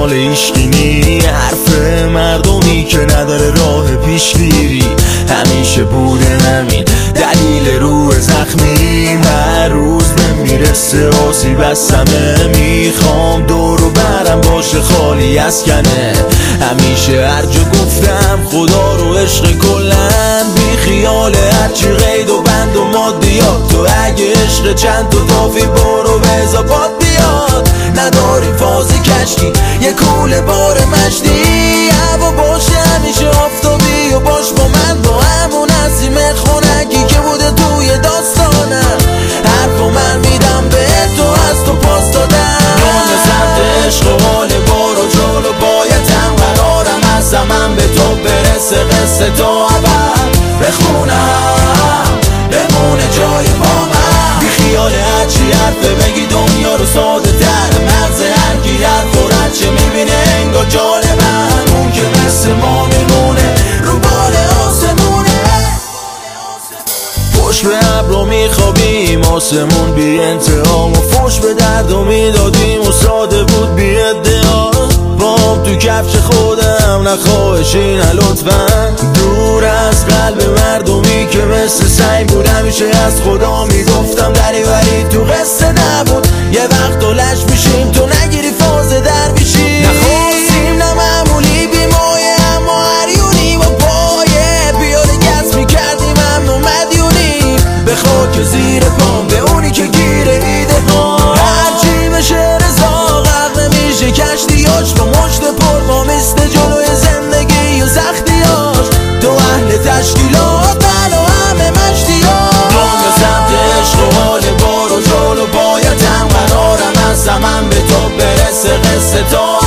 مال ایشگینی، حرف مردمی که نداره راه پیشگیری. همیشه بوده همین دلیل روح زخمی، هر روز میرسه آسیب از همه. میخوام دور و برم باشه خالی از کنه. همیشه هر جا گفتم خدا رو عشق کلن، بی خیال هرچی قید و بند و مادیات. تو اگه عشق چند تا تافی برو به اضافات بیاد. نداریم فاز کشتی یه کوله بار مشتی، هوا باشه همیشه آفتابی و باش با من، با همون نسیم خونگی که بوده توی داستانم. حرفو من میدم به تو از تو پاس دادم. راه سمت عشق و حال برو جلو، بایدم قرارم از زمان به تو برسه. قصه تا اول بخونم بمونه جای با من. بی خیال هرچی حرفه بگی دنیا رو ساده تر، مغز هرکی حرف و رد چه میبینه انگار جالبن. اون که مثل ما میمونه رو بال آسمونه. فوش به ابرو میخوابیم آسمون بی انتهام، و فوش به درد و میدادیم و ساده بود بی ادعا. بام تو کفش خودم نخواهش اینه لطفا، دور از قلب مردمی که مثل سنگ بود. همیشه از خدا میگفتم دریوری تو قصه نبود، یه وقت لش میشیم تو نگیری فاز در بیشی. نخواستیم نه معمولی بیمایه اما هریونی، با پایه پیاده گس میکردیم اما مدیونیم. به خاک زیر پام به اونی که گیره ایده ها، هرچی بشه رضا غرق نمیشه کشتیاش. با مشت پر ما مثل جلوی زندگی و سختیاش، تو اهل تشکیلات من و همه مشتیاش. راه سمت عشق و حال برو جلو، بایدم قرارم از زمان به تو برسه. قصه تا